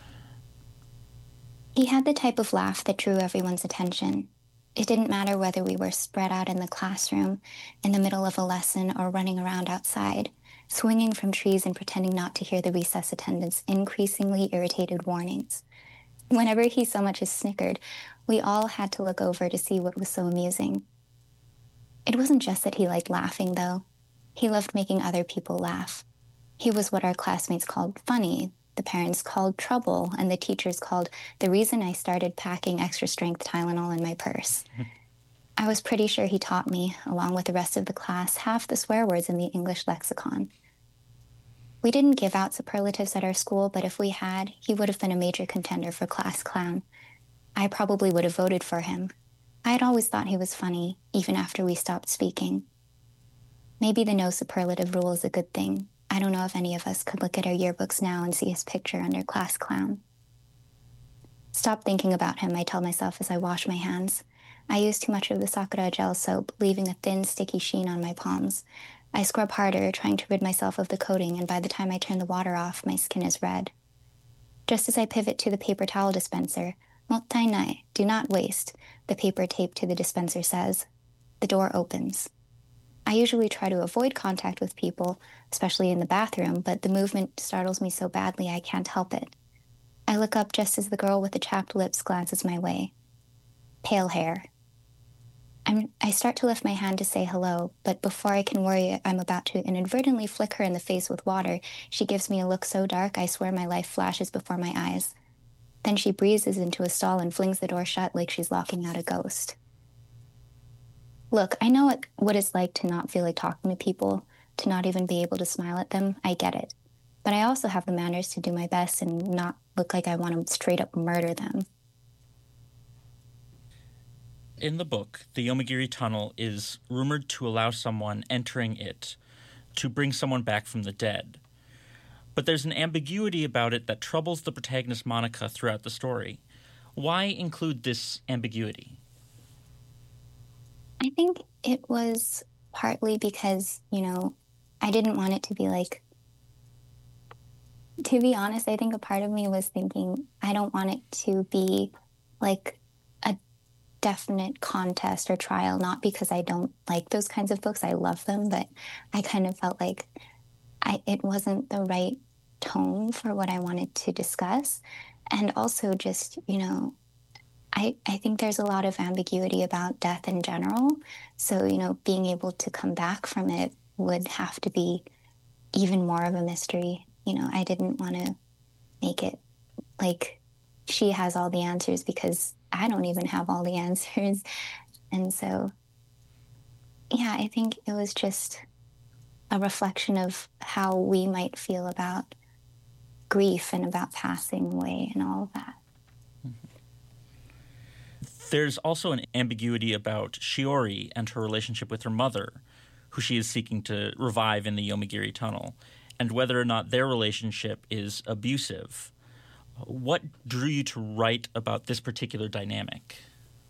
He had the type of laugh that drew everyone's attention. It didn't matter whether we were spread out in the classroom, in the middle of a lesson, or running around outside, swinging from trees and pretending not to hear the recess attendant's increasingly irritated warnings. Whenever he so much as snickered, we all had to look over to see what was so amusing. It wasn't just that he liked laughing, though. He loved making other people laugh. He was what our classmates called funny, the parents called trouble, and the teachers called the reason I started packing extra-strength Tylenol in my purse. I was pretty sure he taught me, along with the rest of the class, half the swear words in the English lexicon. We didn't give out superlatives at our school, but if we had, he would have been a major contender for class clown. I probably would have voted for him. I had always thought he was funny, even after we stopped speaking. Maybe the no superlative rule is a good thing. I don't know if any of us could look at our yearbooks now and see his picture under class clown. Stop thinking about him, I tell myself as I wash my hands. I use too much of the Sakura gel soap, leaving a thin, sticky sheen on my palms. I scrub harder, trying to rid myself of the coating, and by the time I turn the water off, my skin is red. Just as I pivot to the paper towel dispenser, "Mottai nai, do not waste," the paper taped to the dispenser says. The door opens. I usually try to avoid contact with people, especially in the bathroom, but the movement startles me so badly I can't help it. I look up just as the girl with the chapped lips glances my way. Pale hair. I'm, I start to lift my hand to say hello, but before I can worry I'm about to inadvertently flick her in the face with water, she gives me a look so dark I swear my life flashes before my eyes. Then she breezes into a stall and flings the door shut like she's locking out a ghost. Look, I know what, what it's like to not feel like talking to people, to not even be able to smile at them. I get it. But I also have the manners to do my best and not look like I want to straight up murder them. In the book, the Yomagiri Tunnel is rumored to allow someone entering it to bring someone back from the dead. But there's an ambiguity about it that troubles the protagonist Monica throughout the story. Why include this ambiguity? I think it was partly because, you know, I didn't want it to be like, to be honest, I think a part of me was thinking, I don't want it to be like a definite contest or trial, not because I don't like those kinds of books. I love them, but I kind of felt like I, it wasn't the right tone for what I wanted to discuss. And also just, you know, I, I think there's a lot of ambiguity about death in general. So, you know, being able to come back from it would have to be even more of a mystery. You know, I didn't want to make it like she has all the answers because I don't even have all the answers. And so, yeah, I think it was just a reflection of how we might feel about grief and about passing away and all of that. There's also an ambiguity about Shiori and her relationship with her mother, who she is seeking to revive in the Yomagiri Tunnel, and whether or not their relationship is abusive. What drew you to write about this particular dynamic?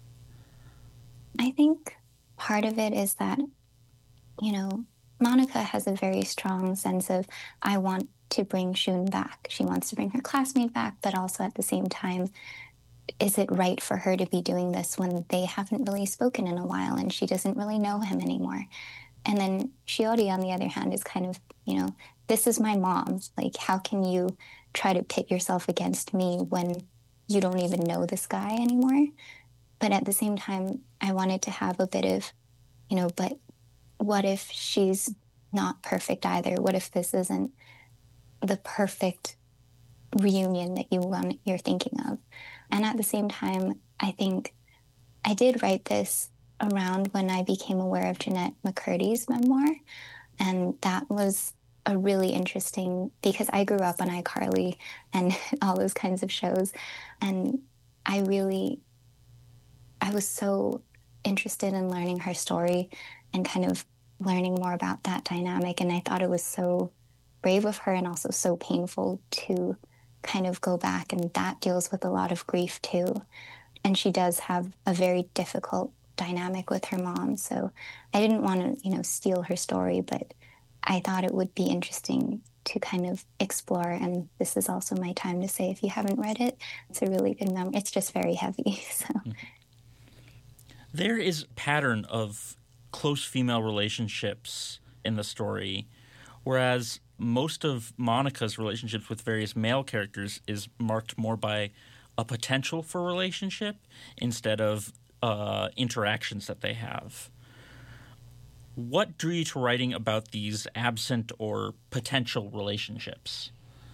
I think part of it is that, you know, Monica has a very strong sense of, I want to bring Shun back. She wants to bring her classmate back, but also at the same time, is it right for her to be doing this when they haven't really spoken in a while and she doesn't really know him anymore? And then Shiori, on the other hand, is kind of, you know, this is my mom. Like, how can you try to pit yourself against me when you don't even know this guy anymore? But at the same time, I wanted to have a bit of, you know, but what if she's not perfect either? What if this isn't the perfect reunion that you want, you're thinking of? And at the same time, I think I did write this around when I became aware of Jennette McCurdy's memoir. And that was a really interesting, because I grew up on iCarly and all those kinds of shows. And I really, I was so interested in learning her story and kind of learning more about that dynamic. And I thought it was so brave of her and also so painful to kind of go back, and that deals with a lot of grief too. And she does have a very difficult dynamic with her mom. So I didn't want to, you know, steal her story, but I thought it would be interesting to kind of explore. And this is also my time to say, if you haven't read it, it's a really good memoir. It's just very heavy. So there is a pattern of close female relationships in the story, whereas most of Monica's relationships with various male characters is marked more by a potential for relationship instead of uh, interactions that they have. What drew you to writing about these absent or potential relationships?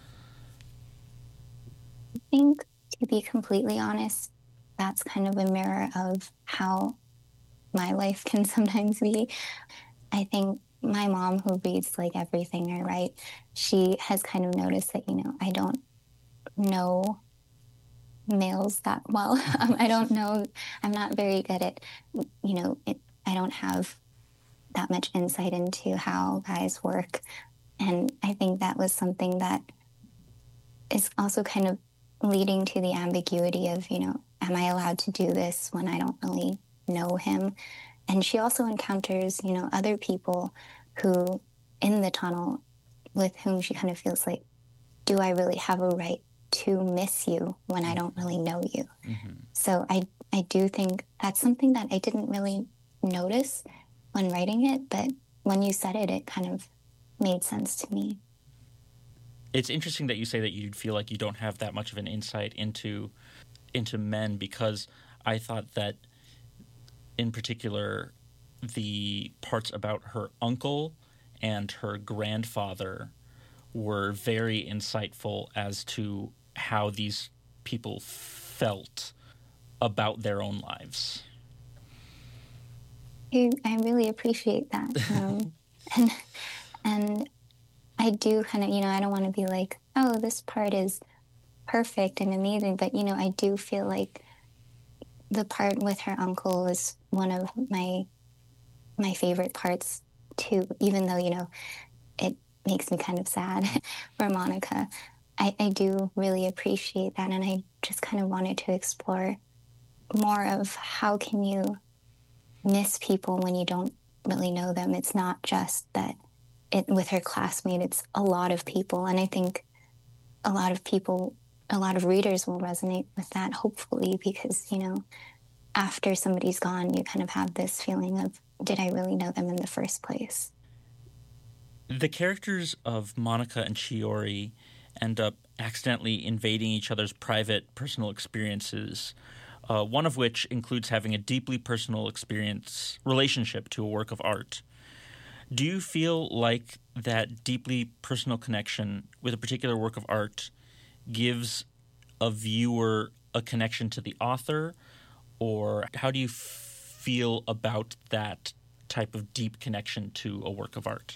I think, to be completely honest, that's kind of a mirror of how my life can sometimes be. I think my mom, who reads like everything I write, she has kind of noticed that, you know, I don't know males that well. um, I don't know, I'm not very good at, you know, it, I don't have that much insight into how guys work. And I think that was something that is also kind of leading to the ambiguity of, you know, am I allowed to do this when I don't really know him? And she also encounters, you know, other people who in the tunnel with whom she kind of feels like, do I really have a right to miss you when I don't really know you? Mm-hmm. So I, I do think that's something that I didn't really notice when writing it, but when you said it, it kind of made sense to me. It's interesting that you say that you feel like you don't have that much of an insight into into men, because I thought that in particular the parts about her uncle and her grandfather were very insightful as to how these people felt about their own lives. I really appreciate that. Um, and and I do kind of, you know, I don't want to be like, oh, this part is perfect and amazing, but, you know, I do feel like the part with her uncle is one of my my favorite parts too, even though, you know, it makes me kind of sad for Monica. I, I do really appreciate that, and I just kind of wanted to explore more of how can you miss people when you don't really know them. It's not just that it with her classmate, it's a lot of people, and I think a lot of people, a lot of readers will resonate with that, hopefully, because, you know, after somebody's gone, you kind of have this feeling of, did I really know them in the first place? The characters of Monica and Shiori end up accidentally invading each other's private, personal experiences, uh, one of which includes having a deeply personal experience relationship to a work of art. Do you feel like that deeply personal connection with a particular work of art gives a viewer a connection to the author, or how do you f- feel about that type of deep connection to a work of art?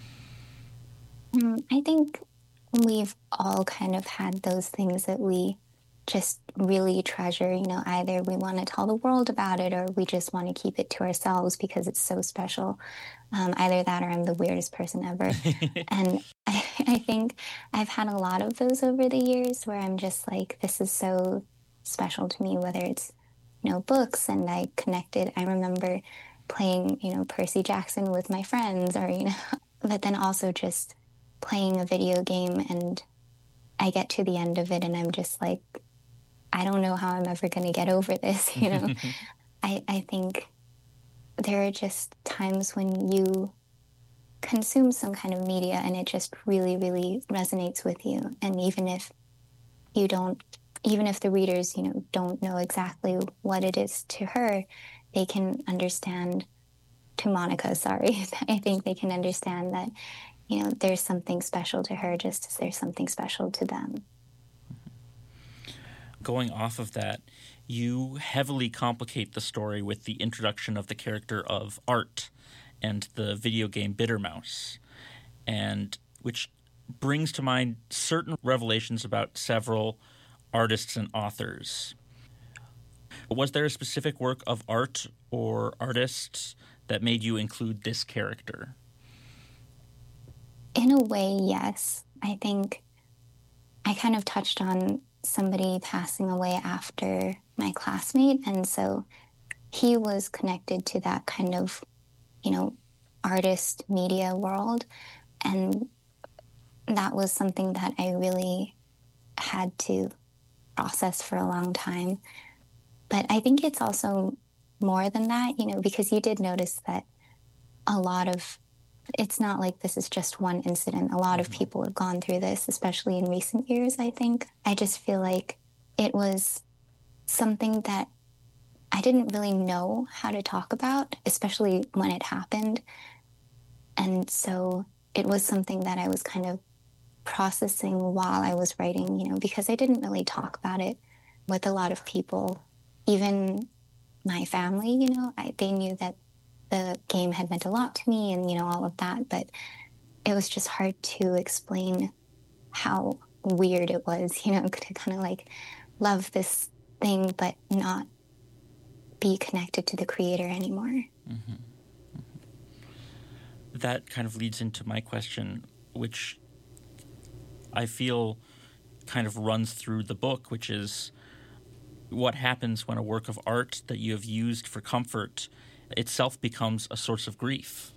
Um, I think we've all kind of had those things that we just really treasure. You know, either we want to tell the world about it or we just want to keep it to ourselves because it's so special. Um, either that or I'm the weirdest person ever. And I, I think I've had a lot of those over the years where I'm just like, this is so special to me, whether it's, you know, books, and I connected. I remember playing, you know, Percy Jackson with my friends, or, you know, but then also just playing a video game, and I get to the end of it and I'm just like, I don't know how I'm ever going to get over this, you know. I, I think there are just times when you consume some kind of media and it just really, really resonates with you. And even if you don't, even if the readers, you know, don't know exactly what it is to her, they can understand, to Monica, sorry, I think they can understand that, you know, there's something special to her just as there's something special to them. Going off of that, you heavily complicate the story with the introduction of the character of Art and the video game Bittermouse, and which brings to mind certain revelations about several artists and authors. Was there a specific work of art or artists that made you include this character? In a way, yes. I think I kind of touched on somebody passing away after my classmate, and so he was connected to that kind of, you know, artist media world, and that was something that I really had to process for a long time. But I think it's also more than that, you know, because you did notice that a lot of, it's not like this is just one incident. A lot of people have gone through this, especially in recent years, I think. I just feel like it was something that I didn't really know how to talk about, especially when it happened. And so it was something that I was kind of processing while I was writing, you know, because I didn't really talk about it with a lot of people. Even my family, you know, I, they knew that the game had meant a lot to me and, you know, all of that, but it was just hard to explain how weird it was, you know, to kind of like love this thing but not be connected to the creator anymore. Mm-hmm. Mm-hmm. That kind of leads into my question, which I feel kind of runs through the book, which is what happens when a work of art that you have used for comfort itself becomes a source of grief.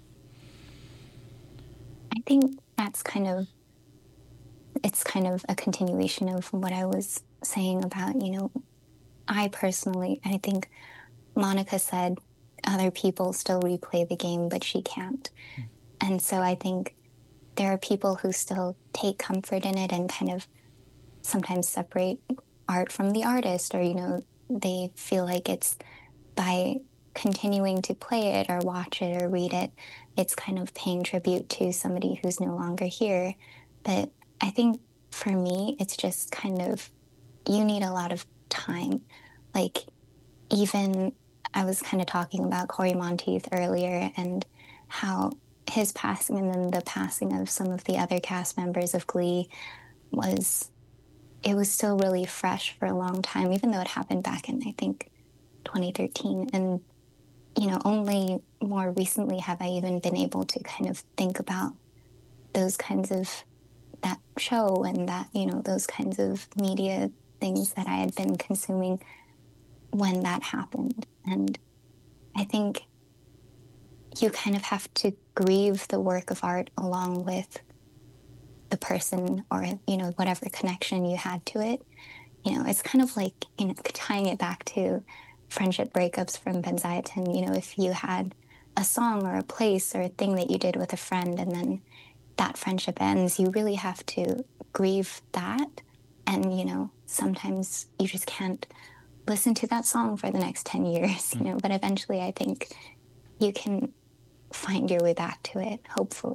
I think that's kind of, it's kind of a continuation of what I was saying about, you know, I personally, I think Monica said other people still replay the game, but she can't. Mm. And so I think there are people who still take comfort in it and kind of sometimes separate art from the artist, or, you know, they feel like it's by continuing to play it or watch it or read it, it's kind of paying tribute to somebody who's no longer here. But I think for me, it's just kind of, you need a lot of time. Like, even I was kind of talking about Cory Monteith earlier and how his passing and then the passing of some of the other cast members of Glee was, it was still really fresh for a long time, even though it happened back in, I think, twenty thirteen. And, you know, only more recently have I even been able to kind of think about those kinds of, that show and that, you know, those kinds of media things that I had been consuming when that happened. And I think you kind of have to grieve the work of art along with the person or, you know, whatever connection you had to it. You know, it's kind of like, you know, tying it back to friendship breakups from Benziatin. You know, if you had a song or a place or a thing that you did with a friend and then that friendship ends, you really have to grieve that. And, you know, sometimes you just can't listen to that song for the next ten years, you know, but eventually I think you can find your way back to it, hopefully.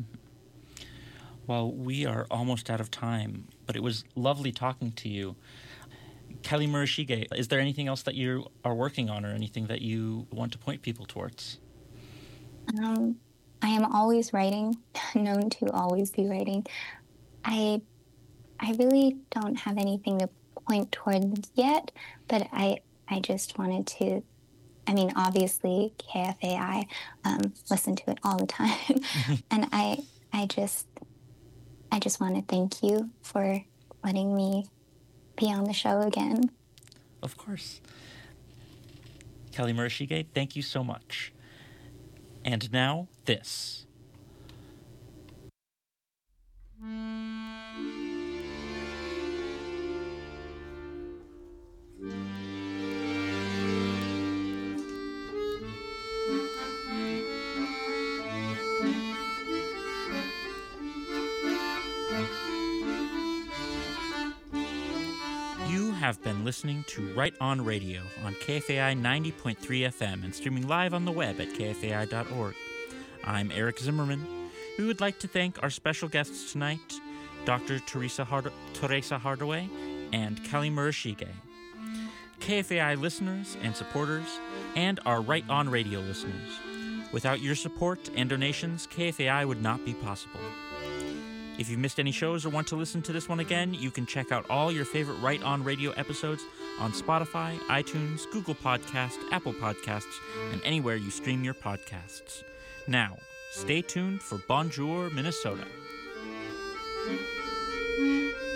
Well, we are almost out of time, but it was lovely talking to you. Kelly Murashige, is there anything else that you are working on or anything that you want to point people towards? Um, I am always writing, known to always be writing. I I really don't have anything to point towards yet, but I I just wanted to, I mean, obviously K F A I, um, listen to it all the time. And I I just I just want to thank you for letting me be on the show again. Of course. Kelly Murashige, thank you so much. And now, this. You have been listening to Right On Radio on K F A I ninety point three F M and streaming live on the web at K F A I dot org. I'm Eric Zimmerman. We would like to thank our special guests tonight, Doctor Teresa, Hard- Teresa Hardaway and Kelly Murashige, K F A I listeners and supporters, and our Right On Radio listeners. Without your support and donations, K F A I would not be possible. If you've missed any shows or want to listen to this one again, you can check out all your favorite Right On Radio episodes on Spotify, iTunes, Google Podcasts, Apple Podcasts, and anywhere you stream your podcasts. Now, stay tuned for Bonjour, Minnesota.